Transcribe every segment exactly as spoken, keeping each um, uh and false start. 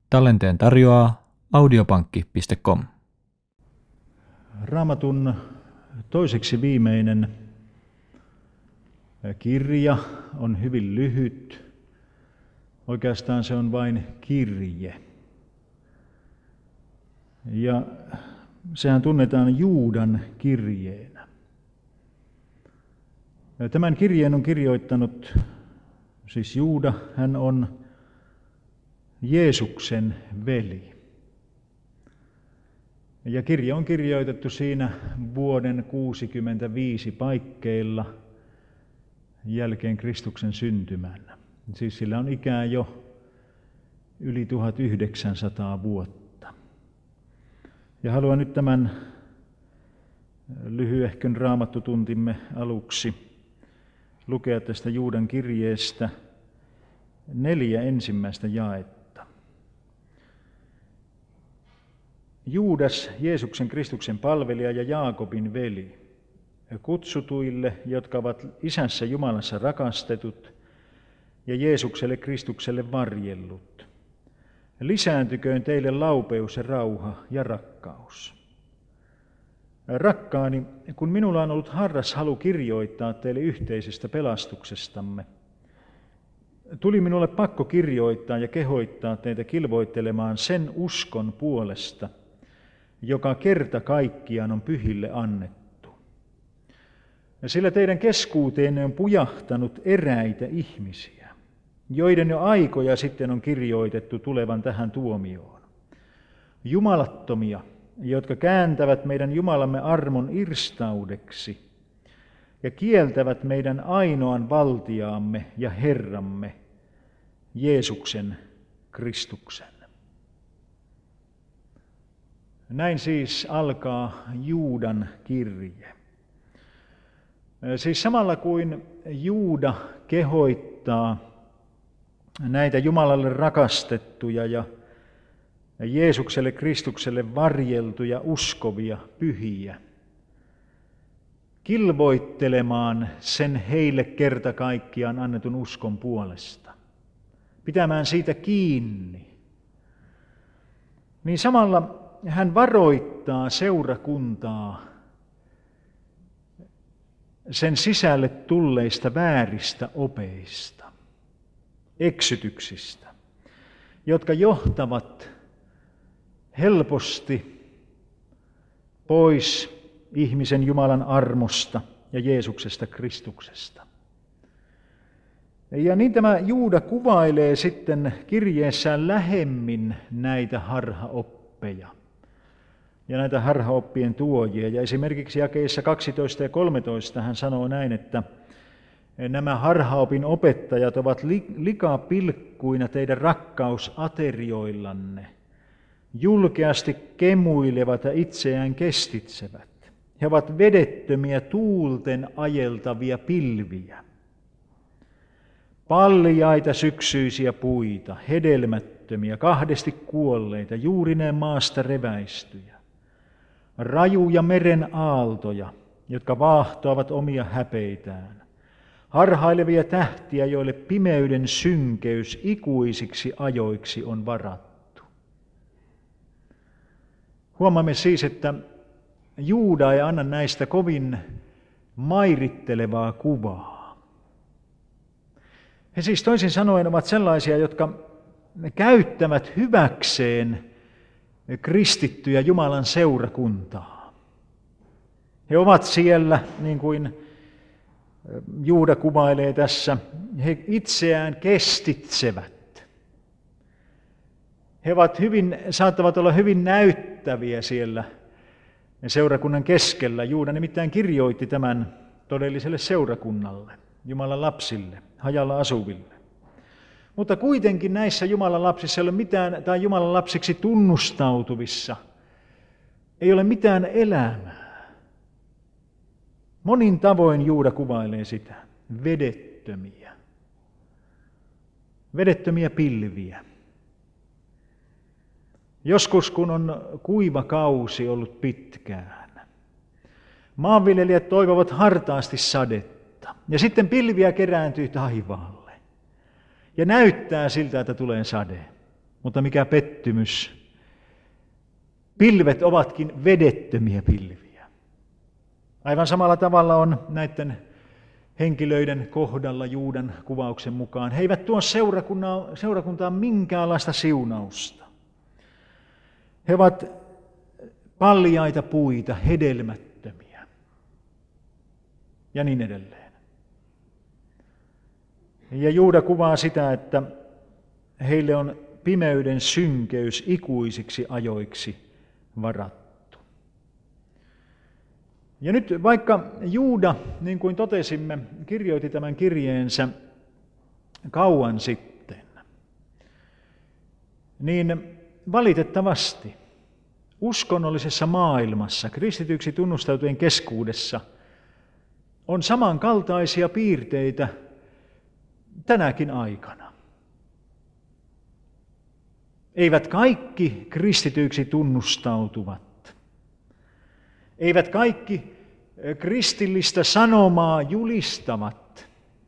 Tallenteen tarjoaa audiopankki piste com. Raamatun toiseksi viimeinen kirja on hyvin lyhyt. Oikeastaan se on vain kirje. Ja sehän tunnetaan Juudan kirjeenä. Tämän kirjeen on kirjoittanut siis Juuda, hän on Jeesuksen veli. Ja kirja on kirjoitettu siinä vuoden kuusikymmentäviisi paikkeilla jälkeen Kristuksen syntymän. Siis sillä on ikää jo yli tuhatyhdeksänsataa vuotta. Ja haluan nyt tämän lyhyehkön raamattutuntimme aluksi lukea tästä Juudan kirjeestä neljä ensimmäistä jaetta. Juudas, Jeesuksen Kristuksen palvelija ja Jaakobin veli, kutsutuille, jotka ovat Isässä Jumalassa rakastetut ja Jeesukselle Kristukselle varjellut. Lisääntyköön teille laupeus ja rauha ja rakkaus. Rakkaani, kun minulla on ollut harras halu kirjoittaa teille yhteisestä pelastuksestamme, tuli minulle pakko kirjoittaa ja kehoittaa teitä kilvoittelemaan sen uskon puolesta, joka kerta kaikkiaan on pyhille annettu. Sillä teidän keskuuteenne on pujahtanut eräitä ihmisiä, joiden jo aikoja sitten on kirjoitettu tulevan tähän tuomioon. Jumalattomia, jotka kääntävät meidän Jumalamme armon irstaudeksi ja kieltävät meidän ainoan valtiaamme ja Herramme, Jeesuksen Kristuksen. Näin siis alkaa Juudan kirje. Siis samalla kuin Juuda kehoittaa näitä Jumalalle rakastettuja ja Jeesukselle Kristukselle varjeltuja uskovia pyhiä kilvoittelemaan sen heille kerta kaikkiaan annetun uskon puolesta, pitämään siitä kiinni, niin samalla hän varoittaa seurakuntaa sen sisälle tulleista vääristä opeista, eksytyksistä, jotka johtavat helposti pois ihmisen Jumalan armosta ja Jeesuksesta Kristuksesta. Ja niin tämä Juuda kuvailee sitten kirjeessään lähemmin näitä harhaoppeja ja näitä harhaoppien tuojia. Ja esimerkiksi jakeissa kaksitoista ja kolmetoista hän sanoo näin, että nämä harhaopin opettajat ovat likapilkkuina teidän rakkausaterioillanne, julkeasti kemuilevat ja itseään kestitsevät. He ovat vedettömiä tuulten ajeltavia pilviä, paljaita syksyisiä puita, hedelmättömiä, kahdesti kuolleita, juurineen maasta reväistyjä, rajuja meren aaltoja, jotka vaahtoavat omia häpeitään, harhailevia tähtiä, joille pimeyden synkeys ikuisiksi ajoiksi on varattu. Huomaamme siis, että Juuda ei anna näistä kovin mairittelevaa kuvaa. He siis toisin sanoen ovat sellaisia, jotka käyttävät hyväkseen kristittyjä Jumalan seurakuntaa. He ovat siellä, niin kuin Juuda kuvailee tässä, he itseään kestitsevät. He ovat hyvin, saattavat olla hyvin näyttäviä siellä seurakunnan keskellä. Juuda nimittäin kirjoitti tämän todelliselle seurakunnalle, Jumalan lapsille, hajalla asuville. Mutta kuitenkin näissä Jumalan lapsissa ei ole mitään, tai Jumalan lapsiksi tunnustautuvissa, ei ole mitään elämää. Monin tavoin Juuda kuvailee sitä, vedettömiä, vedettömiä pilviä. Joskus, kun on kuiva kausi ollut pitkään, maanviljelijät toivovat hartaasti sadetta, ja sitten pilviä kerääntyy taivaalle, ja näyttää siltä, että tulee sade. Mutta mikä pettymys. Pilvet ovatkin vedettömiä pilviä. Aivan samalla tavalla on näiden henkilöiden kohdalla Juudan kuvauksen mukaan. He eivät tuo seurakuntaan minkäänlaista siunausta. He ovat paljaita puita, hedelmättömiä ja niin edelleen. Ja Juuda kuvaa sitä, että heille on pimeyden synkeys ikuisiksi ajoiksi varattu. Ja nyt vaikka Juuda, niin kuin totesimme, kirjoitti tämän kirjeensä kauan sitten, niin valitettavasti uskonnollisessa maailmassa, kristityksi tunnustautujen keskuudessa, on samankaltaisia piirteitä tänäkin aikana. Eivät kaikki kristityiksi tunnustautuvat. Eivät kaikki kristillistä sanomaa julistavat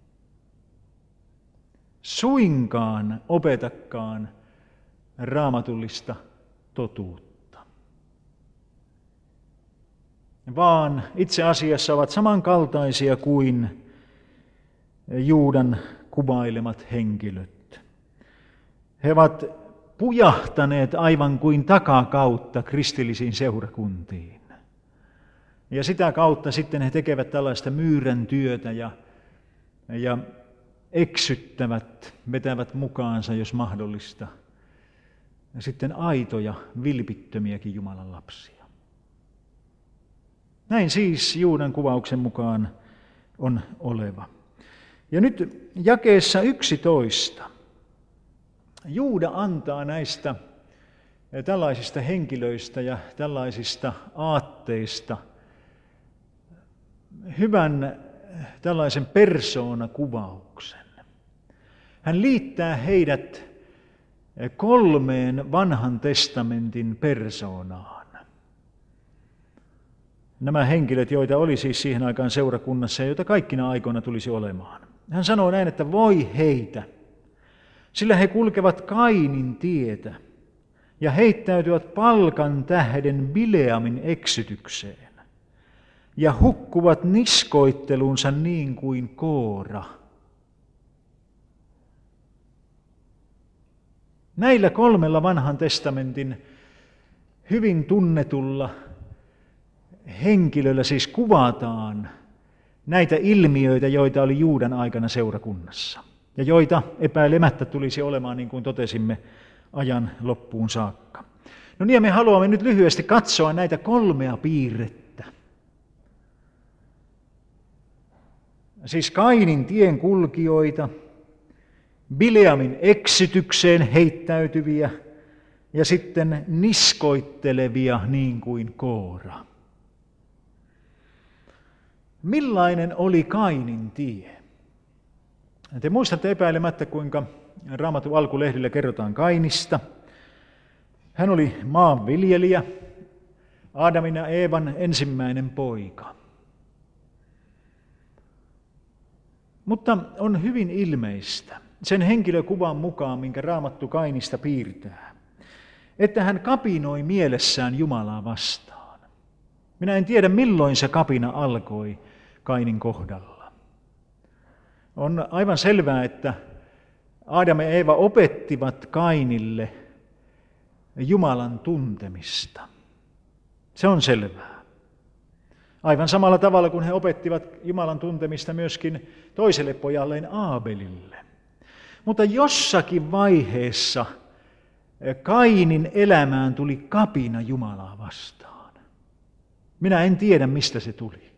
suinkaan opetakaan raamatullista totuutta, vaan itse asiassa ovat samankaltaisia kuin Juudan kuvailemat henkilöt. He ovat pujahtaneet aivan kuin takakautta kristillisiin seurakuntiin. Ja sitä kautta sitten he tekevät tällaista myyrän työtä ja, ja eksyttävät, vetävät mukaansa, jos mahdollista, ja sitten aitoja, vilpittömiäkin Jumalan lapsia. Näin siis Juudan kuvauksen mukaan on oleva. Ja nyt jakeessa yksitoista Juuda antaa näistä tällaisista henkilöistä ja tällaisista aatteista hyvän tällaisen persoonakuvauksen. Hän liittää heidät kolmeen vanhan testamentin persoonaan. Nämä henkilöt, joita oli siis siihen aikaan seurakunnassa ja joita kaikkina aikoina tulisi olemaan. Hän sanoo näin, että voi heitä, sillä he kulkevat Kainin tietä ja heittäytyvät palkan tähden Bileamin eksytykseen ja hukkuvat niskoittelunsa niin kuin Koora. Näillä kolmella vanhan testamentin hyvin tunnetulla henkilöllä siis kuvataan näitä ilmiöitä, joita oli Juudan aikana seurakunnassa ja joita epäilemättä tulisi olemaan, niin kuin totesimme, ajan loppuun saakka. No niin, me haluamme nyt lyhyesti katsoa näitä kolmea piirrettä. Siis Kainin tien kulkijoita, Bileamin eksytykseen heittäytyviä ja sitten niskoittelevia niin kuin Koora. Millainen oli Kainin tie? Te muistatte epäilemättä, kuinka Raamatun alkulehdillä kerrotaan Kainista. Hän oli maanviljelijä, Aadamin ja Eevan ensimmäinen poika. Mutta on hyvin ilmeistä sen henkilökuvan mukaan, minkä Raamattu Kainista piirtää, että hän kapinoi mielessään Jumalaa vastaan. Minä en tiedä, milloin se kapina alkoi Kainin kohdalla. On aivan selvää, että Aadam ja Eeva opettivat Kainille Jumalan tuntemista. Se on selvää. Aivan samalla tavalla kuin he opettivat Jumalan tuntemista myöskin toiselle pojalleen Aabelille. Mutta jossakin vaiheessa Kainin elämään tuli kapina Jumalaa vastaan. Minä en tiedä, mistä se tuli.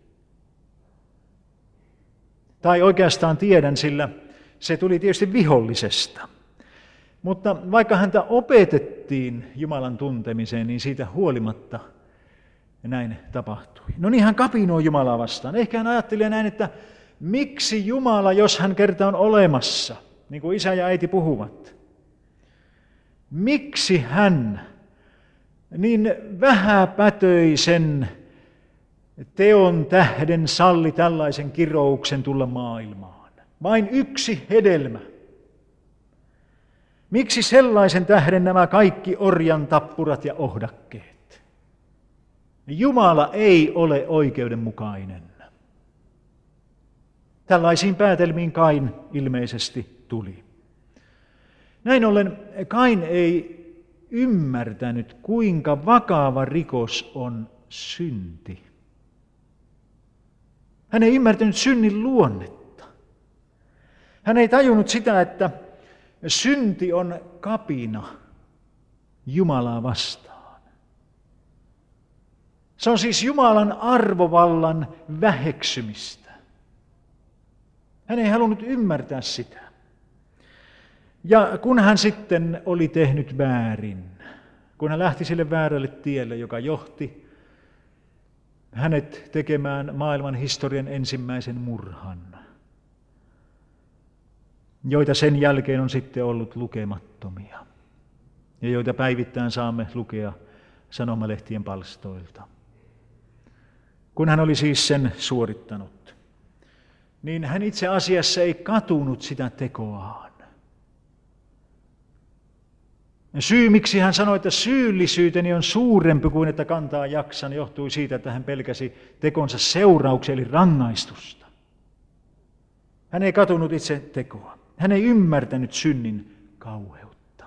Tai oikeastaan tiedän, sillä se tuli tietysti vihollisesta. Mutta vaikka häntä opetettiin Jumalan tuntemiseen, niin siitä huolimatta näin tapahtui. No niin, hän kapinoi Jumalaa vastaan. Ehkä hän ajatteli näin, että miksi Jumala, jos hän kerta on olemassa, niin kuin isä ja äiti puhuvat, miksi hän niin vähäpätöisen teon tähden salli tällaisen kirouksen tulla maailmaan? Vain yksi hedelmä. Miksi sellaisen tähden nämä kaikki orjan tappurat ja ohdakkeet? Jumala ei ole oikeudenmukainen. Tällaisiin päätelmiin Kain ilmeisesti tuli. Näin ollen Kain ei ymmärtänyt, kuinka vakava rikos on synti. Hän ei ymmärtänyt synnin luonnetta. Hän ei tajunnut sitä, että synti on kapina Jumalaa vastaan. Se on siis Jumalan arvovallan väheksymistä. Hän ei halunnut ymmärtää sitä. Ja kun hän sitten oli tehnyt väärin, kun hän lähti sille väärälle tielle, joka johti hänet tekemään maailman historian ensimmäisen murhan, joita sen jälkeen on sitten ollut lukemattomia, ja joita päivittäin saamme lukea sanomalehtien palstoilta. Kun hän oli siis sen suorittanut, niin hän itse asiassa ei katunut sitä tekoaan. Syy, miksi hän sanoi, että syyllisyyteni on suurempi kuin että kantaa jaksan, johtui siitä, että hän pelkäsi tekonsa seurauksia, eli rangaistusta. Hän ei katunut itse tekoa. Hän ei ymmärtänyt synnin kauheutta.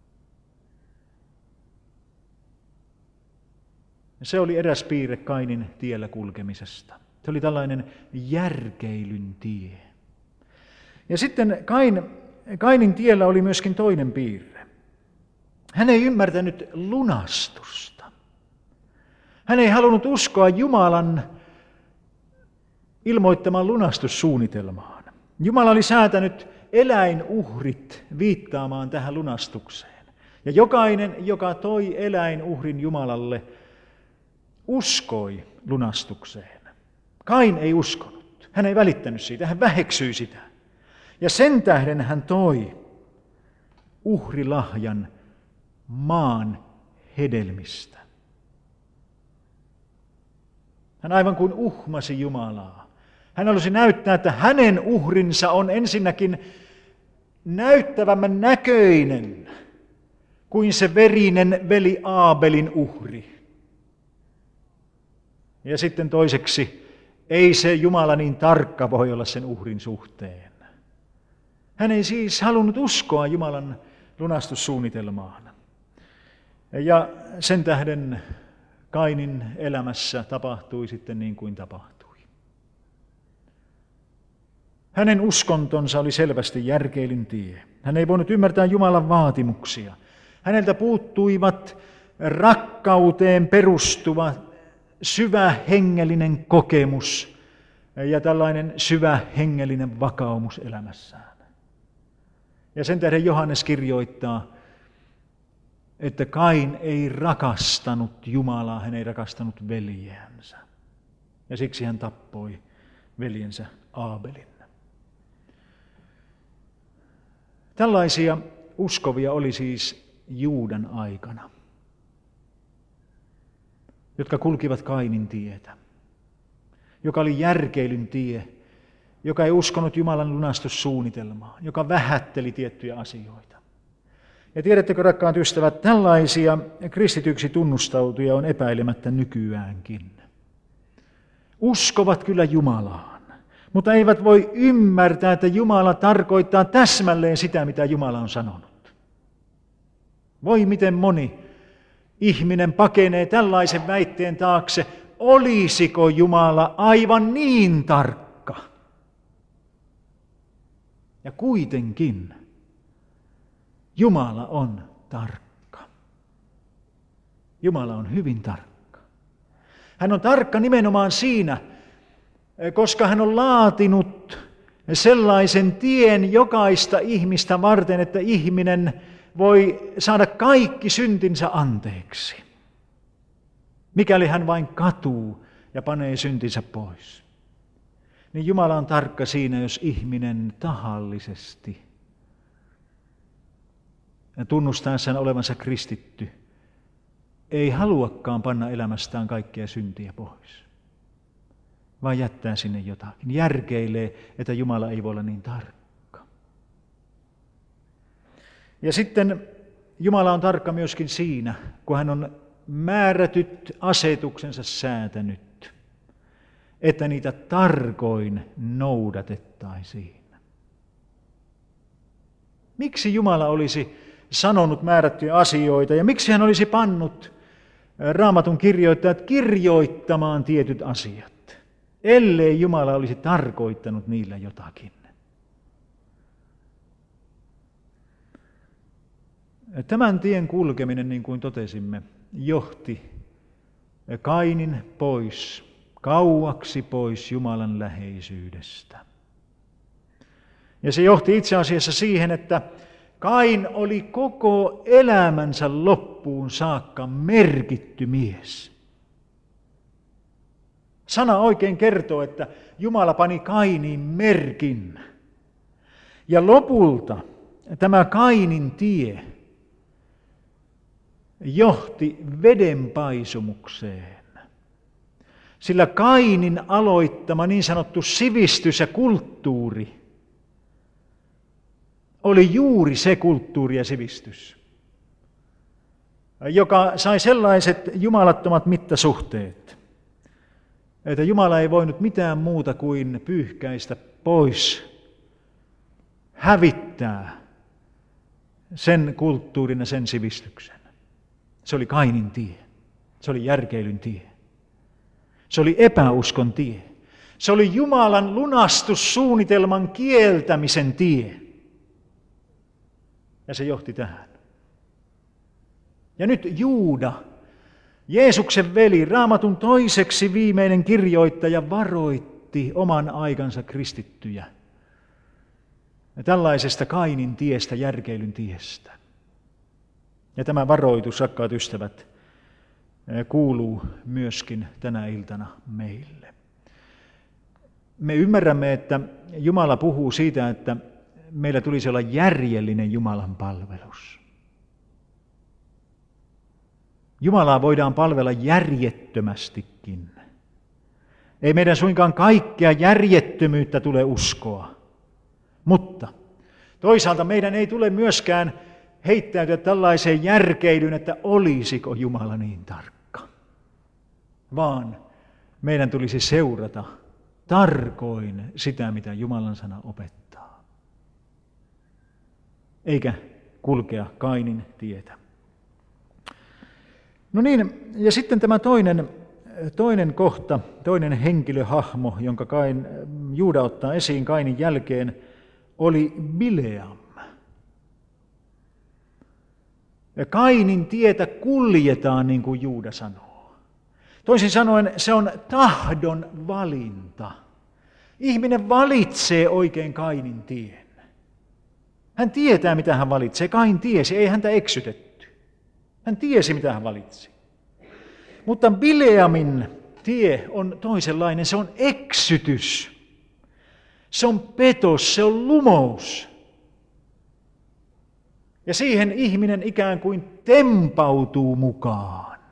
Ja se oli eräs piirre Kainin tiellä kulkemisesta. Se oli tällainen järkeilyn tie. Ja sitten Kain, Kainin tiellä oli myöskin toinen piirre. Hän ei ymmärtänyt lunastusta. Hän ei halunnut uskoa Jumalan ilmoittamaan lunastussuunnitelmaan. Jumala oli säätänyt eläinuhrit viittaamaan tähän lunastukseen. Ja jokainen, joka toi eläinuhrin Jumalalle, uskoi lunastukseen. Kain ei uskonut. Hän ei välittänyt siitä. Hän väheksyi sitä. Ja sen tähden hän toi uhrilahjan maan hedelmistä. Hän aivan kuin uhmasi Jumalaa. Hän halusi näyttää, että hänen uhrinsa on ensinnäkin näyttävämmän näköinen kuin se verinen veli Aabelin uhri. Ja sitten toiseksi, ei se Jumala niin tarkka voi olla sen uhrin suhteen. Hän ei siis halunnut uskoa Jumalan lunastussuunnitelmaan. Ja sen tähden Kainin elämässä tapahtui sitten niin kuin tapahtui. Hänen uskontonsa oli selvästi järkeilyn tie. Hän ei voinut ymmärtää Jumalan vaatimuksia. Häneltä puuttuivat rakkauteen perustuva syvä hengellinen kokemus ja tällainen syvä hengellinen vakaumus elämässään. Ja sen tähden Johannes kirjoittaa, että Kain ei rakastanut Jumalaa, hän ei rakastanut veljeänsä. Ja siksi hän tappoi veljensä Aabelin. Tällaisia uskovia oli siis Juudan aikana, jotka kulkivat Kainin tietä, joka oli järkeilyn tie, joka ei uskonut Jumalan lunastussuunnitelmaan, joka vähätteli tiettyjä asioita. Ja tiedättekö, rakkaat ystävät, tällaisia kristityksi tunnustautuja on epäilemättä nykyäänkin. Uskovat kyllä Jumalaan, mutta eivät voi ymmärtää, että Jumala tarkoittaa täsmälleen sitä, mitä Jumala on sanonut. Voi miten moni ihminen pakenee tällaisen väitteen taakse, olisiko Jumala aivan niin tarkka? Ja kuitenkin Jumala on tarkka. Jumala on hyvin tarkka. Hän on tarkka nimenomaan siinä, koska hän on laatinut sellaisen tien jokaista ihmistä varten, että ihminen voi saada kaikki syntinsä anteeksi, mikäli hän vain katuu ja panee syntinsä pois. Niin Jumala on tarkka siinä, jos ihminen tahallisesti ja tunnustaessaan olevansa kristitty ei haluakaan panna elämästään kaikkea syntiä pois, vaan jättää sinne jotakin. Järkeilee, että Jumala ei voi olla niin tarkka. Ja sitten Jumala on tarkka myöskin siinä, kun hän on määrätyt asetuksensa säätänyt, että niitä tarkoin noudatettaisiin. Miksi Jumala olisi sanonut määrättyjä asioita ja miksi hän olisi pannut Raamatun kirjoittajat kirjoittamaan tietyt asiat, ellei Jumala olisi tarkoittanut niillä jotakin? Tämän tien kulkeminen, niin kuin totesimme, johti Kainin pois, kauaksi pois Jumalan läheisyydestä. Ja se johti itse asiassa siihen, että Kain oli koko elämänsä loppuun saakka merkitty mies. Sana oikein kertoo, että Jumala pani Kainiin merkin. Ja lopulta tämä Kainin tie johti vedenpaisumukseen. Sillä Kainin aloittama niin sanottu sivistys ja kulttuuri oli juuri se kulttuuri ja sivistys, joka sai sellaiset jumalattomat mittasuhteet, että Jumala ei voinut mitään muuta kuin pyyhkäistä pois, hävittää sen kulttuurin ja sen sivistyksen. Se oli Kainin tie, se oli järkeilyn tie, se oli epäuskon tie, se oli Jumalan lunastussuunnitelman kieltämisen tie. Ja se johti tähän. Ja nyt Juuda, Jeesuksen veli, Raamatun toiseksi viimeinen kirjoittaja, varoitti oman aikansa kristittyjä tällaisesta Kainin tiestä, järkeilyn tiestä. Ja tämä varoitus, rakkaat ystävät, kuuluu myöskin tänä iltana meille. Me ymmärrämme, että Jumala puhuu siitä, että meillä tulisi olla järjellinen Jumalan palvelus. Jumalaa voidaan palvella järjettömästikin. Ei meidän suinkaan kaikkea järjettömyyttä tule uskoa. Mutta toisaalta meidän ei tule myöskään heittäytyä tällaiseen järkeilyyn, että olisiko Jumala niin tarkka. Vaan meidän tulisi seurata tarkoin sitä, mitä Jumalan sana opettaa. Eikä kulkea Kainin tietä. No niin, ja sitten tämä toinen, toinen kohta, toinen henkilöhahmo, jonka Kain, Juuda ottaa esiin Kainin jälkeen, oli Bileam. Ja Kainin tietä kuljetaan, niin kuin Juuda sanoo. Toisin sanoen se on tahdon valinta. Ihminen valitsee oikein Kainin tien. Hän tietää, mitä hän valitsee. Kain tiesi, ei häntä eksytetty. Hän tiesi, mitä hän valitsi. Mutta Bileamin tie on toisenlainen. Se on eksytys. Se on petos, se on lumous. Ja siihen ihminen ikään kuin tempautuu mukaan.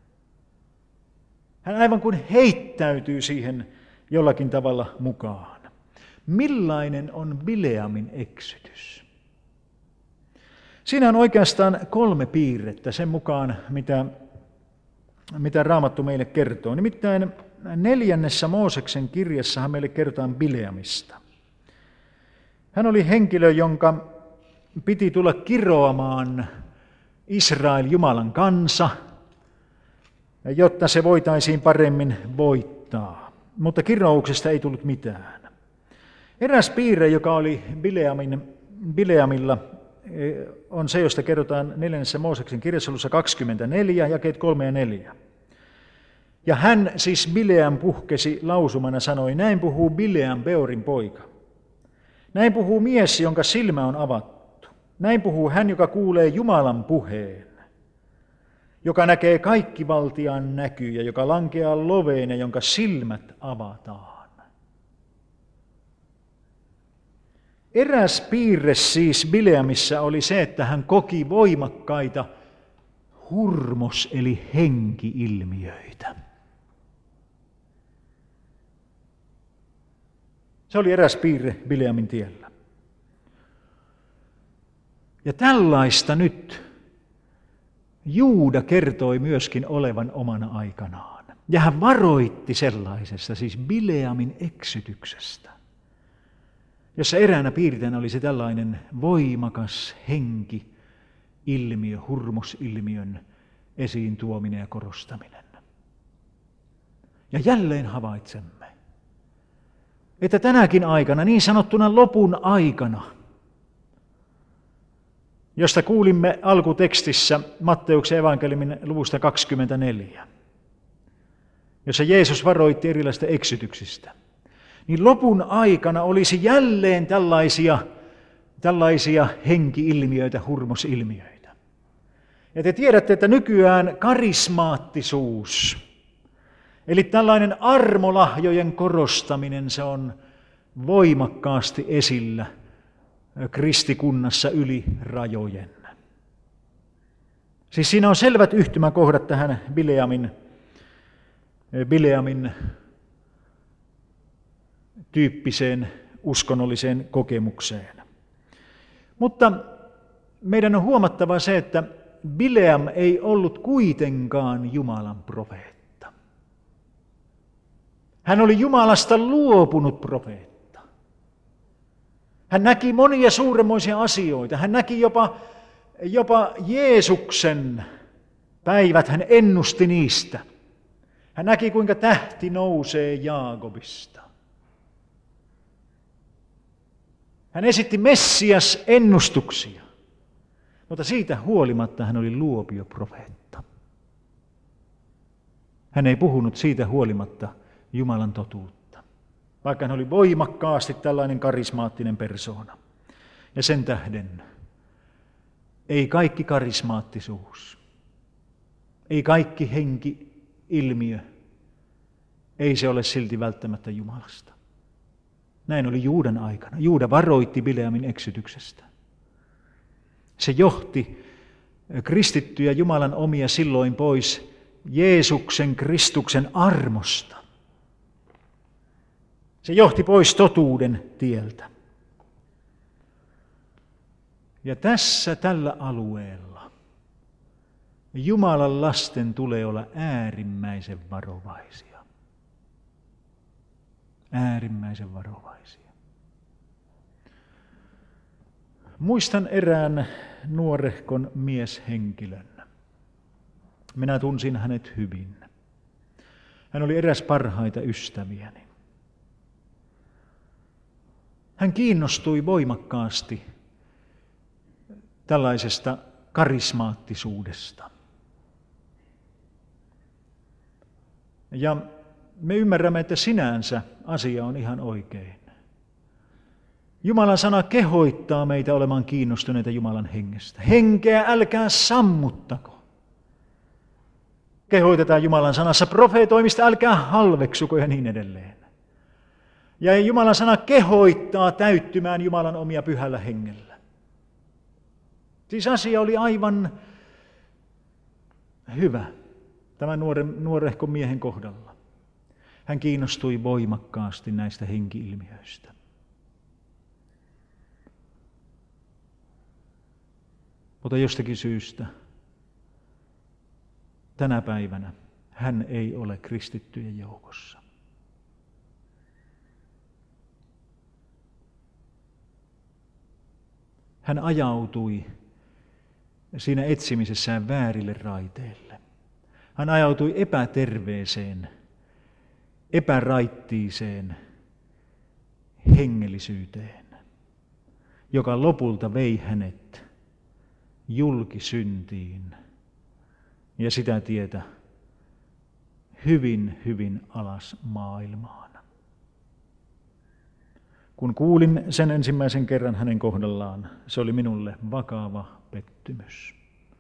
Hän aivan kuin heittäytyy siihen jollakin tavalla mukaan. Millainen on Bileamin eksytys? Siinä on oikeastaan kolme piirrettä sen mukaan, mitä, mitä Raamattu meille kertoo. Nimittäin neljännessä Mooseksen kirjassahan meille kerrotaan Bileamista. Hän oli henkilö, jonka piti tulla kiroamaan Israel, Jumalan kansa, jotta se voitaisiin paremmin voittaa. Mutta kirouksesta ei tullut mitään. Eräs piirre, joka oli Bileamin, Bileamilla, on se, josta kerrotaan neljännessä Mooseksen kirjassa luvussa kaksikymmentäneljä, jakeet kolme ja neljä. Ja hän, siis Bileam, puhkesi lausumana, sanoi, näin puhuu Bileam, Beorin poika. Näin puhuu mies, jonka silmä on avattu. Näin puhuu hän, joka kuulee Jumalan puheen, joka näkee kaikkivaltiaan näkyjä, joka lankeaa loveen ja jonka silmät avataan. Eräs piirre siis Bileamissa oli se, että hän koki voimakkaita hurmos- eli henki-ilmiöitä. Se oli eräs piirre Bileamin tiellä. Ja tällaista nyt Juuda kertoi myöskin olevan omana aikanaan. Ja hän varoitti sellaisesta, siis Bileamin eksytyksestä, jossa eräänä piirteenä oli se tällainen voimakas henki, ilmiö, hurmosilmiön esiin tuominen ja korostaminen. Ja jälleen havaitsemme, että tänäkin aikana, niin sanottuna lopun aikana, josta kuulimme alkutekstissä Matteuksen evankeliumin luvusta kaksikymmentäneljä, jossa Jeesus varoitti erilaisista eksytyksistä, niin lopun aikana olisi jälleen tällaisia, tällaisia henki-ilmiöitä, hurmosilmiöitä. Ja te tiedätte, että nykyään karismaattisuus, eli tällainen armolahjojen korostaminen, se on voimakkaasti esillä kristikunnassa yli rajojen. Siis siinä on selvät yhtymäkohdat tähän Bileamin, Bileamin tyyppiseen uskonnolliseen kokemukseen. Mutta meidän on huomattava se, että Bileam ei ollut kuitenkaan Jumalan profeetta. Hän oli Jumalasta luopunut profeetta. Hän näki monia suuremmoisia asioita. Hän näki jopa, jopa Jeesuksen päivät, hän ennusti niistä. Hän näki, kuinka tähti nousee Jaakobista. Hän esitti Messias-ennustuksia, mutta siitä huolimatta hän oli luopioprofeetta. Hän ei puhunut siitä huolimatta Jumalan totuutta, vaikka hän oli voimakkaasti tällainen karismaattinen persoona. Ja sen tähden ei kaikki karismaattisuus, ei kaikki henki-ilmiö, ei se ole silti välttämättä Jumalasta. Näin oli Juudan aikana. Juuda varoitti Bileamin eksytyksestä. Se johti kristittyjä Jumalan omia silloin pois Jeesuksen Kristuksen armosta. Se johti pois totuuden tieltä. Ja tässä tällä alueella Jumalan lasten tulee olla äärimmäisen varovaisia. Äärimmäisen varovaisia. Muistan erään nuorehkon mieshenkilön. Minä tunsin hänet hyvin. Hän oli eräs parhaita ystäviäni. Hän kiinnostui voimakkaasti tällaisesta karismaattisuudesta. Ja me ymmärrämme, että sinänsä asia on ihan oikein. Jumalan sana kehoittaa meitä olemaan kiinnostuneita Jumalan hengestä. Henkeä älkää sammuttako. Kehoitetaan Jumalan sanassa profeetoimista, älkää halveksuko ja niin edelleen. Ja Jumalan sana kehoittaa täyttymään Jumalan omia pyhällä hengellä. Siis asia oli aivan hyvä tämän nuoren, nuorehkon miehen kohdalla. Hän kiinnostui voimakkaasti näistä henki-ilmiöistä. Mutta jostakin syystä tänä päivänä hän ei ole kristittyjen joukossa. Hän ajautui siinä etsimisessään väärille raiteille. Hän ajautui epäterveeseen, epäraittiiseen hengellisyyteen, joka lopulta vei hänet julkisyntiin ja sitä tietä hyvin, hyvin alas maailmaan. Kun kuulin sen ensimmäisen kerran hänen kohdallaan, se oli minulle vakava pettymys.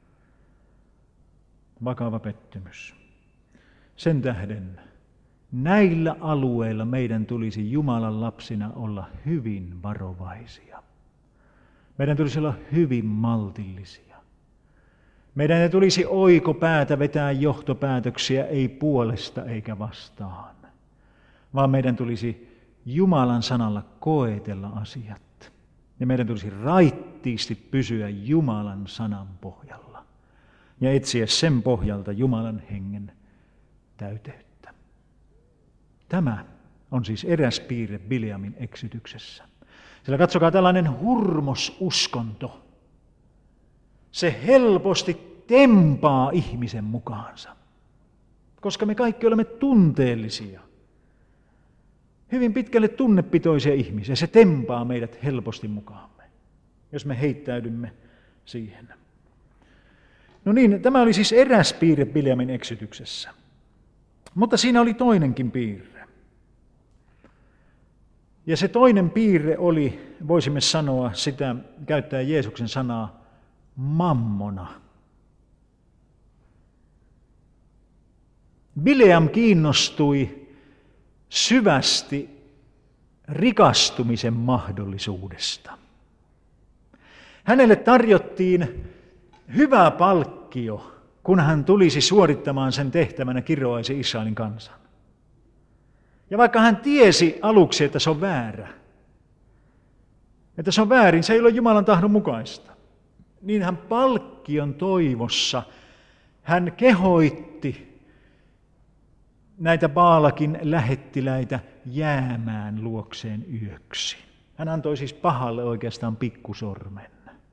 Vakava pettymys. Sen tähden näillä alueilla meidän tulisi Jumalan lapsina olla hyvin varovaisia. Meidän tulisi olla hyvin maltillisia. Meidän ei tulisi oikopäätä vetää johtopäätöksiä ei puolesta eikä vastaan, vaan meidän tulisi Jumalan sanalla koetella asiat Ja meidän tulisi raittiisti pysyä Jumalan sanan pohjalla ja etsiä sen pohjalta Jumalan hengen täyteyttä. Tämä on siis eräs piirre Bileamin eksytyksessä. Sillä katsokaa, tällainen hurmosuskonto, se helposti tempaa ihmisen mukaansa, koska me kaikki olemme tunteellisia, hyvin pitkälle tunnepitoisia ihmisiä. Se tempaa meidät helposti mukaamme, jos me heittäydymme siihen. No niin, tämä oli siis eräs piirre Bileamin eksytyksessä. Mutta siinä oli toinenkin piirre. Ja se toinen piirre oli, voisimme sanoa sitä, käyttää Jeesuksen sanaa, mammona. Bileam kiinnostui syvästi rikastumisen mahdollisuudesta. Hänelle tarjottiin hyvä palkkio, kun hän tulisi suorittamaan sen tehtävänä kirjoaisi Israelin kansan. Ja vaikka hän tiesi aluksi, että se on väärä, että se on väärin, se ei ole Jumalan tahdon mukaista, niin hän palkkion toivossa, hän kehoitti näitä Baalakin lähettiläitä jäämään luokseen yöksi. Hän antoi siis pahalle oikeastaan pikkusormen,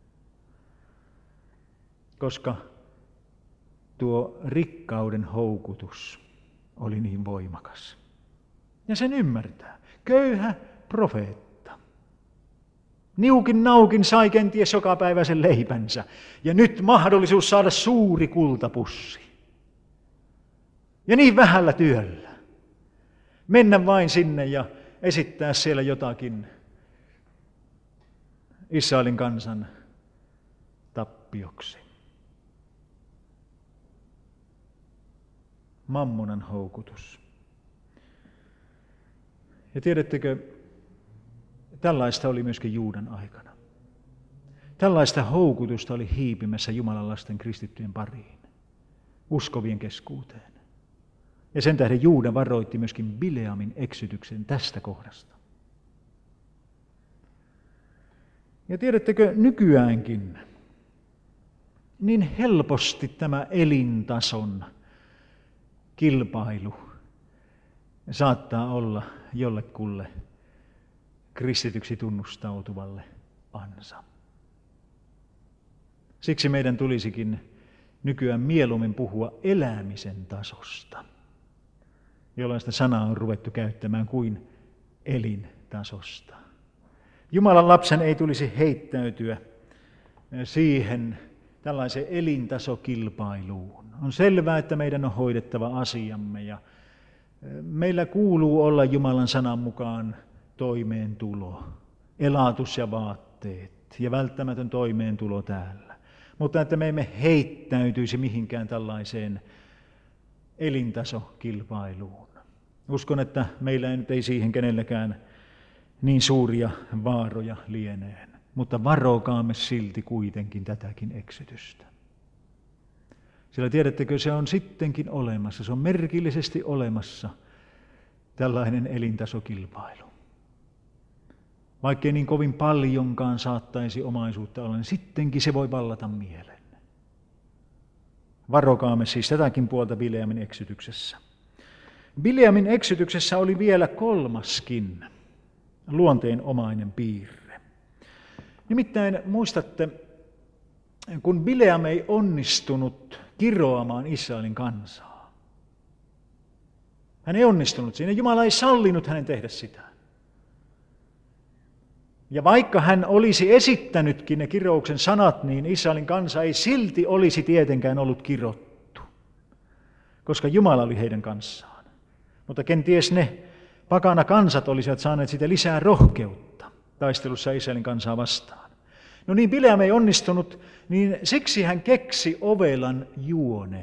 koska tuo rikkauden houkutus oli niin voimakas. Ja sen ymmärtää. Köyhä profeetta. Niukin naukin sai kenties jokapäiväisen leipänsä. Ja nyt mahdollisuus saada suuri kultapussi. Ja niin vähällä työllä. Mennä vain sinne ja esittää siellä jotakin Israelin kansan tappioksi. Mammonan houkutus. Ja tiedättekö, tällaista oli myöskin Juudan aikana. Tällaista houkutusta oli hiipimässä Jumalan lasten kristittyjen pariin, uskovien keskuuteen. Ja sen tähden Juuda varoitti myöskin Bileamin eksytyksen tästä kohdasta. Ja tiedättekö, nykyäänkin niin helposti tämä elintason kilpailu saattaa olla jollekulle kristityksi tunnustautuvalle ansa. Siksi meidän tulisikin nykyään mieluummin puhua elämisen tasosta, jolloin sitä sanaa on ruvettu käyttämään kuin elintasosta. Jumalan lapsen ei tulisi heittäytyä siihen tällaiseen elintasokilpailuun. On selvää, että meidän on hoidettava asiamme ja meillä kuuluu olla Jumalan sanan mukaan toimeentulo, elatus ja vaatteet ja välttämätön toimeentulo täällä. Mutta että me emme heittäytyisi mihinkään tällaiseen elintasokilpailuun. Uskon, että meillä nyt ei siihen kenellekään niin suuria vaaroja lieneen, mutta varokaamme silti kuitenkin tätäkin eksytystä. Sillä tiedättekö, se on sittenkin olemassa, se on merkillisesti olemassa tällainen elintasokilpailu. Vaikkei niin kovin paljonkaan saattaisi omaisuutta olla, niin sittenkin se voi vallata mielen. Varokaamme siis tätäkin puolta Bileamin eksytyksessä. Bileamin eksytyksessä oli vielä kolmaskin luonteenomainen piirre. Nimittäin muistatte, kun Bileam ei onnistunut kiroamaan Israelin kansaa. Hän ei onnistunut siinä. Jumala ei sallinut hänen tehdä sitä. Ja vaikka hän olisi esittänytkin ne kirouksen sanat, niin Israelin kansa ei silti olisi tietenkään ollut kirottu, koska Jumala oli heidän kanssaan. Mutta kenties ne pakana kansat olisivat saaneet siitä lisää rohkeutta taistelussa Israelin kansaa vastaan. No niin, Bileam ei onnistunut, niin siksi hän keksi ovelan juonen.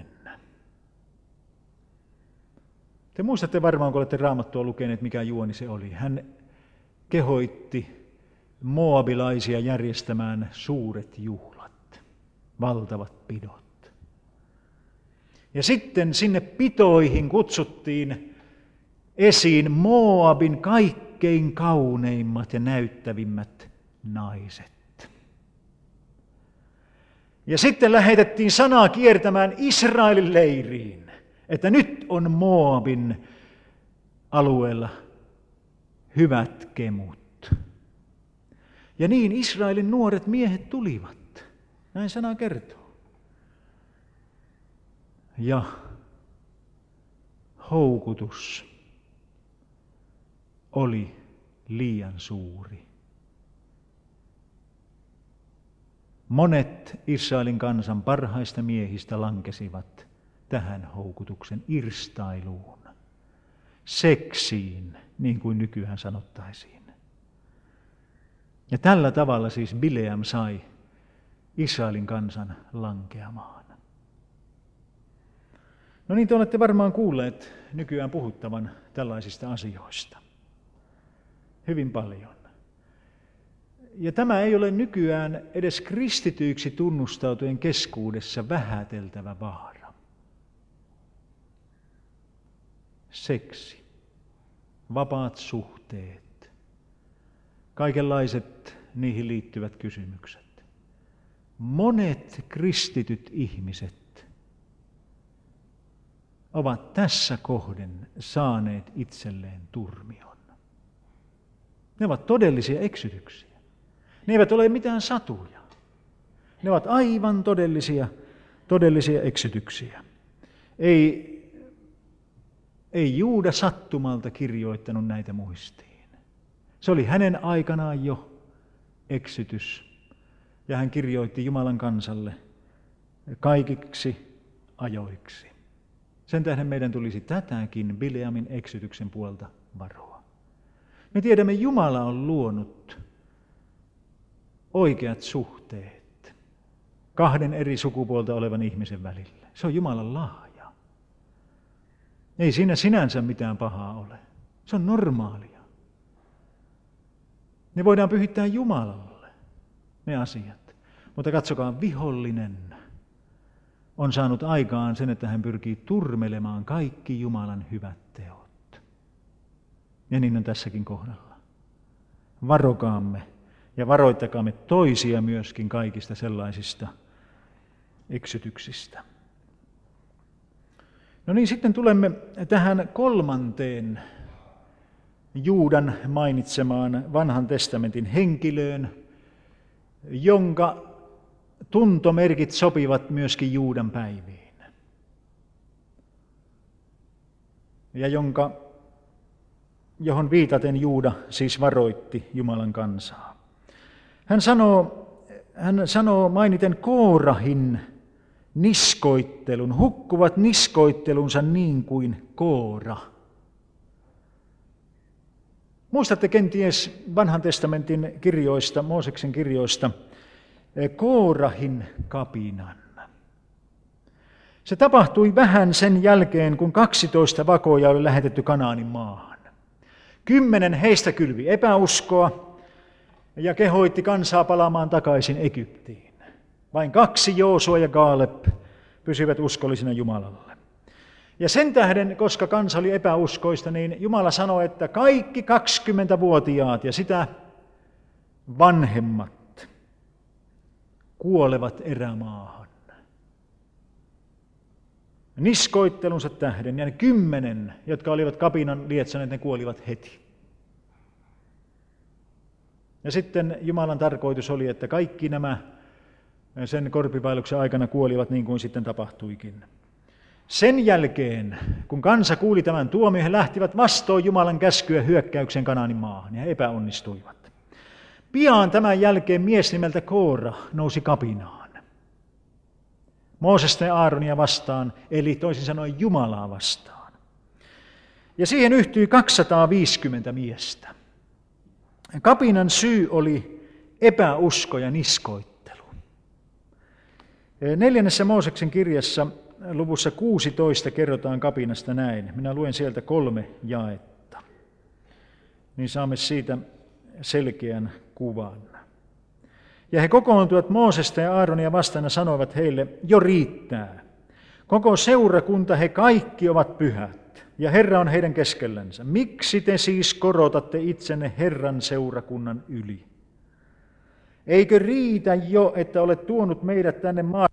Te muistatte varmaan, kun olette Raamattua lukeneet, mikä juoni se oli. Hän kehoitti moabilaisia järjestämään suuret juhlat, valtavat pidot. Ja sitten sinne pitoihin kutsuttiin esiin Moabin kaikkein kauneimmat ja näyttävimmät naiset. Ja sitten lähetettiin sanaa kiertämään Israelin leiriin, että nyt on Moabin alueella hyvät kemut. Ja niin Israelin nuoret miehet tulivat. Näin sana kertoo. Ja houkutus oli liian suuri. Monet Israelin kansan parhaista miehistä lankesivat tähän houkutuksen irstailuun, seksiin, niin kuin nykyään sanottaisiin. Ja tällä tavalla siis Bileam sai Israelin kansan lankeamaan. No niin, te olette varmaan kuulleet nykyään puhuttavan tällaisista asioista. Hyvin paljon. Ja tämä ei ole nykyään edes kristityiksi tunnustautujen keskuudessa vähäteltävä vaara. Seksi, vapaat suhteet, kaikenlaiset niihin liittyvät kysymykset. Monet kristityt ihmiset ovat tässä kohden saaneet itselleen turmion. Ne ovat todellisia eksytyksiä. Ne eivät ole mitään satuja. Ne ovat aivan todellisia, todellisia eksytyksiä. Ei, ei Juuda sattumalta kirjoittanut näitä muistiin. Se oli hänen aikanaan jo eksytys. Ja hän kirjoitti Jumalan kansalle kaikiksi ajoiksi. Sen tähden meidän tulisi tätäkin Bileamin eksytyksen puolta varoa. Me tiedämme, Jumala on luonut oikeat suhteet kahden eri sukupuolta olevan ihmisen välille. Se on Jumalan lahja. Ei siinä sinänsä mitään pahaa ole. Se on normaalia. Ne voidaan pyhittää Jumalalle, ne asiat. Mutta katsokaa, vihollinen on saanut aikaan sen, että hän pyrkii turmelemaan kaikki Jumalan hyvät teot. Ja niin on tässäkin kohdalla. Varokaamme ja varoittakaamme toisia myöskin kaikista sellaisista eksytyksistä. No niin, sitten tulemme tähän kolmanteen Juudan mainitsemaan vanhan testamentin henkilöön, jonka tuntomerkit sopivat myöskin Juudan päiviin. Ja jonka, johon viitaten Juuda siis varoitti Jumalan kansaa. Hän sanoo, hän sanoo mainiten Koorahin niskoittelun, hukkuvat niskoittelunsa niin kuin Koora. Muistatte kenties vanhan testamentin kirjoista, Mooseksen kirjoista, Koorahin kapinan. Se tapahtui vähän sen jälkeen, kun kaksitoista vakoja oli lähetetty Kanaanin maahan. Kymmenen heistä kylvi epäuskoa ja kehoitti kansaa palaamaan takaisin Egyptiin. Vain kaksi, Joosua ja Kaaleb, pysyvät uskollisina Jumalalle. Ja sen tähden, koska kansa oli epäuskoista, niin Jumala sanoi, että kaikki kaksikymmentävuotiaat ja sitä vanhemmat kuolevat erämaahan. Niskoittelunsa tähden, ja ne kymmenen, jotka olivat kapinan lietsoneet, ne kuolivat heti. Ja sitten Jumalan tarkoitus oli, että kaikki nämä sen korpivaelluksen aikana kuolivat niin kuin sitten tapahtuikin. Sen jälkeen, kun kansa kuuli tämän tuomion, he lähtivät vastoin Jumalan käskyä hyökkäyksen Kanaanin maahan ja he epäonnistuivat. Pian tämän jälkeen mies nimeltä Koora nousi kapinaan. Moosesta ja Aaronia vastaan, eli toisin sanoen Jumalaa vastaan. Ja siihen yhtyi kaksisataaviisikymmentä miestä. Kapinan syy oli epäusko ja niskoittelu. Neljännessä Mooseksen kirjassa luvussa kuusitoista kerrotaan kapinasta näin. Minä luen sieltä kolme jaetta. Niin saamme siitä selkeän kuvan. Ja he kokoontuivat Moosesta ja Aaronia vastaan ja sanoivat heille, jo riittää. Koko seurakunta, he kaikki ovat pyhät, ja Herra on heidän keskellänsä. Miksi te siis korotatte itsenne Herran seurakunnan yli? Eikö riitä jo, että olet tuonut meidät tänne maailmaan?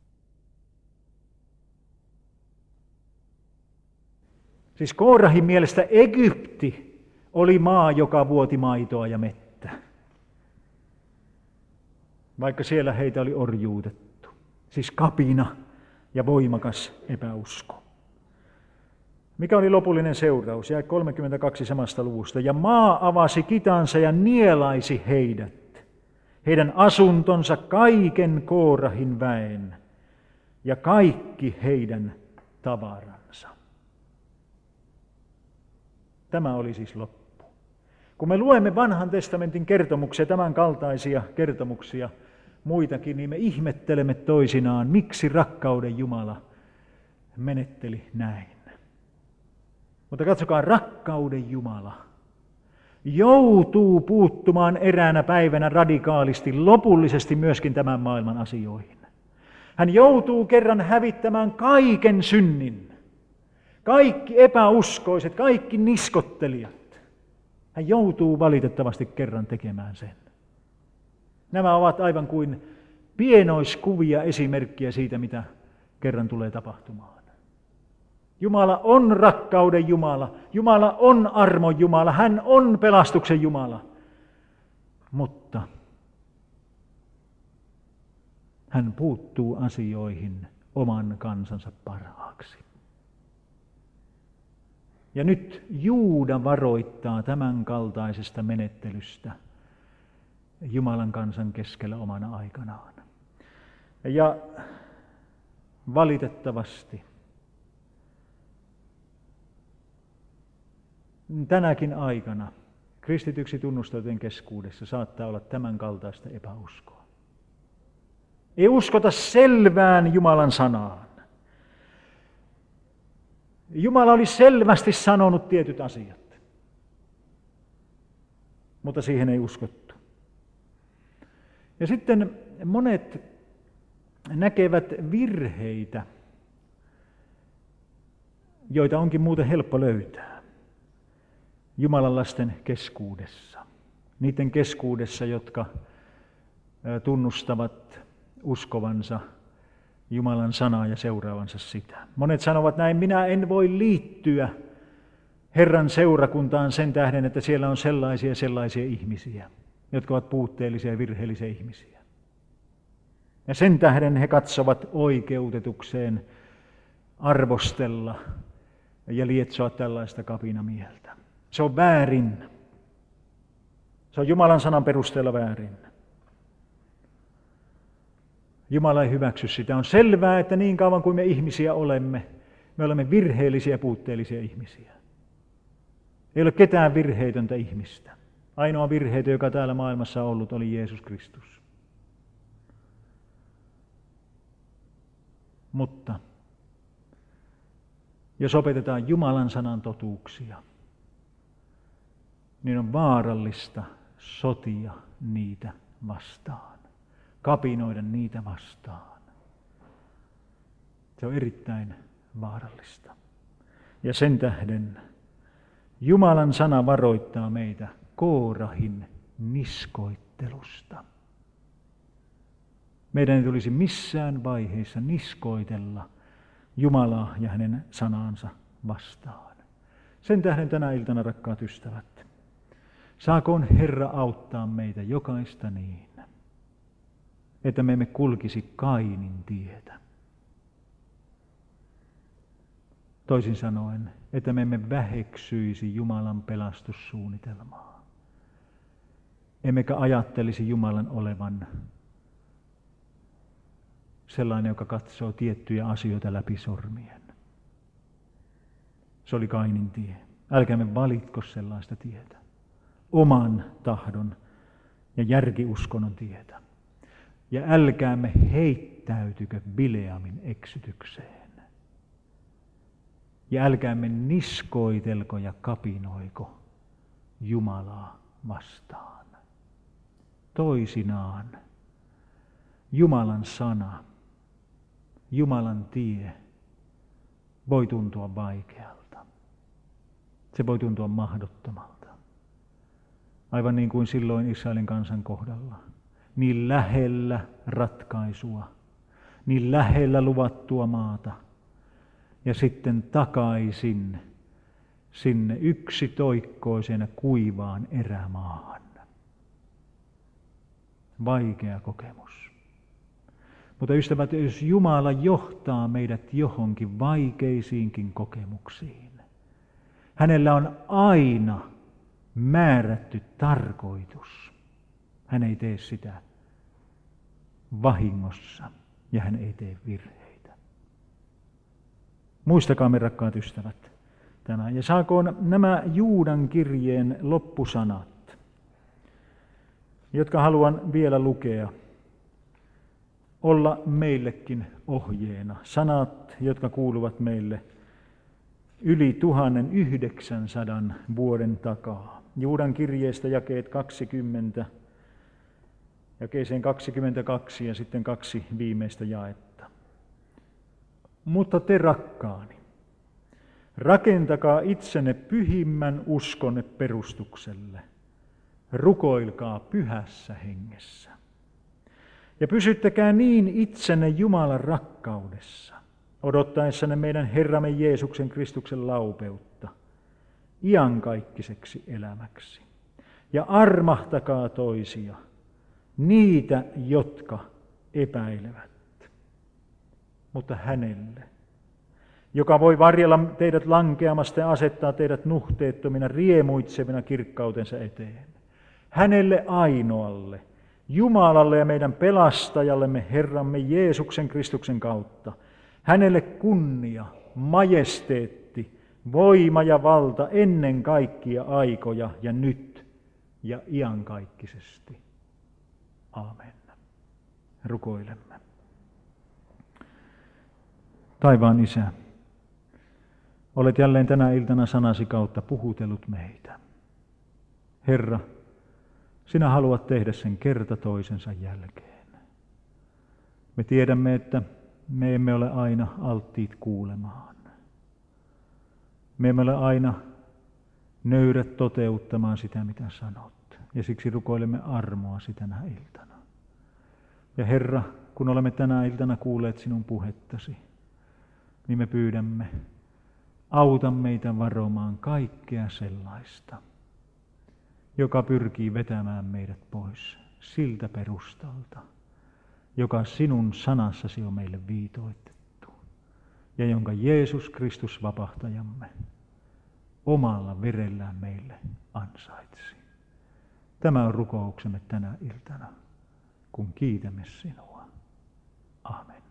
Siis Koorahin mielestä Egypti oli maa, joka vuoti maitoa ja mettä, vaikka siellä heitä oli orjuutettu. Siis kapina ja voimakas epäusko. Mikä oli lopullinen seuraus? Jäi kolmekymmentäkaksi samasta luvusta. Ja maa avasi kitansa ja nielaisi heidät, heidän asuntonsa, kaiken Koorahin väen ja kaikki heidän tavaransa. Tämä oli siis loppu. Kun me luemme Vanhan testamentin kertomuksia, tämän kaltaisia kertomuksia, muitakin, niin me ihmettelemme toisinaan, miksi rakkauden Jumala menetteli näin. Mutta katsokaa, rakkauden Jumala joutuu puuttumaan eräänä päivänä radikaalisti, lopullisesti myöskin tämän maailman asioihin. Hän joutuu kerran hävittämään kaiken synnin, kaikki epäuskoiset, kaikki niskottelijat. Hän joutuu valitettavasti kerran tekemään sen. Nämä ovat aivan kuin pienoiskuvia esimerkkiä siitä, mitä kerran tulee tapahtumaan. Jumala on rakkauden Jumala, Jumala on armon Jumala, hän on pelastuksen Jumala, mutta hän puuttuu asioihin oman kansansa parhaaksi. Ja nyt Juuda varoittaa tämän kaltaisesta menettelystä Jumalan kansan keskellä omana aikanaan. Ja valitettavasti tänäkin aikana kristityksi tunnustautujen keskuudessa saattaa olla tämän kaltaista epäuskoa. Ei uskota selvään Jumalan sanaan. Jumala oli selvästi sanonut tietyt asiat, mutta siihen ei uskottu. Ja sitten monet näkevät virheitä, joita onkin muuten helppo löytää Jumalan lasten keskuudessa. Niiden keskuudessa, jotka tunnustavat uskovansa Jumalan sanaa ja seuraavansa sitä. Monet sanovat näin, minä en voi liittyä Herran seurakuntaan sen tähden, että siellä on sellaisia sellaisia ihmisiä, jotka ovat puutteellisia ja virheellisiä ihmisiä. Ja sen tähden he katsovat oikeutetukseen arvostella ja lietsoa tällaista kapinamieltä. Se on väärin. Se on Jumalan sanan perusteella väärin. Jumala ei hyväksy sitä. On selvää, että niin kauan kuin me ihmisiä olemme, me olemme virheellisiä ja puutteellisia ihmisiä. Ei ole ketään virheetöntä ihmistä. Ainoa virheetön, joka täällä maailmassa on ollut, oli Jeesus Kristus. Mutta jos opetetaan Jumalan sanan totuuksia, niin on vaarallista sotia niitä vastaan, kapinoida niitä vastaan. Se on erittäin vaarallista. Ja sen tähden Jumalan sana varoittaa meitä Koorahin niskoittelusta. Meidän ei tulisi missään vaiheessa niskoitella Jumalaa ja hänen sanaansa vastaan. Sen tähden tänä iltana, rakkaat ystävät, saakoon Herra auttaa meitä jokaista niin, että me emme kulkisi Kainin tietä. Toisin sanoen, että me emme väheksyisi Jumalan pelastussuunnitelmaa. Emmekä ajattelisi Jumalan olevan sellainen, joka katsoo tiettyjä asioita läpi sormien. Se oli Kainin tie. Älkäämme valitko sellaista tietä. Oman tahdon ja järkiuskonnon tietä. Ja älkäämme heittäytykö Bileamin eksytykseen. Ja älkäämme niskoitelko ja kapinoiko Jumalaa vastaan. Toisinaan Jumalan sana, Jumalan tie voi tuntua vaikealta. Se voi tuntua mahdottomalta. Aivan niin kuin silloin Israelin kansan kohdalla. niin lähellä ratkaisua, niin lähellä luvattua maata ja sitten takaisin sinne yksitoikkoiseen kuivaan erämaahan. Vaikea kokemus. Mutta ystävät, jos Jumala johtaa meidät johonkin vaikeisiinkin kokemuksiin, hänellä on aina määrätty tarkoitus. Hän ei tee sitä vahingossa ja hän ei tee virheitä. Muistakaamme, rakkaat ystävät, tämä. Ja saakoon nämä Juudan kirjeen loppusanat, jotka haluan vielä lukea, olla meillekin ohjeena. Sanat, jotka kuuluvat meille yli tuhannen yhdeksänsadan vuoden takaa. Juudan kirjeestä jakeet kaksikymmentä, jakeeseen kaksikymmentäkaksi ja sitten kaksi viimeistä jaetta. Mutta te, rakkaani, rakentakaa itsenne pyhimmän uskonne perustukselle. Rukoilkaa pyhässä hengessä. Ja pysyttäkää niin itsenne Jumalan rakkaudessa, odottaessanne meidän Herramme Jeesuksen Kristuksen laupeutta, iankaikkiseksi elämäksi. Ja armahtakaa toisia, niitä, jotka epäilevät. Mutta hänelle, joka voi varjella teidät lankeamasta ja asettaa teidät nuhteettomina riemuitsevina kirkkautensa eteen. Hänelle ainoalle, Jumalalle ja meidän pelastajallemme Herramme Jeesuksen Kristuksen kautta. Hänelle kunnia, majesteetti, voima ja valta ennen kaikkia aikoja ja nyt ja iankaikkisesti. Aamen. Rukoilemme. Taivaan Isä, olet jälleen tänä iltana sanasi kautta puhutellut meitä. Herra, sinä haluat tehdä sen kerta toisensa jälkeen. Me tiedämme, että me emme ole aina alttiit kuulemaan. Me emme ole aina nöyrät toteuttamaan sitä, mitä sanot. Ja siksi rukoilemme armoasi tänä iltana. Ja Herra, kun olemme tänä iltana kuulleet sinun puhettasi, niin me pyydämme, auta meitä varomaan kaikkea sellaista, joka pyrkii vetämään meidät pois siltä perustalta, joka sinun sanassasi on meille viitoitettu ja jonka Jeesus Kristus vapahtajamme omalla verellään meille ansaitsi. Tämä on rukouksemme tänä iltana, kun kiitämme sinua. Aamen.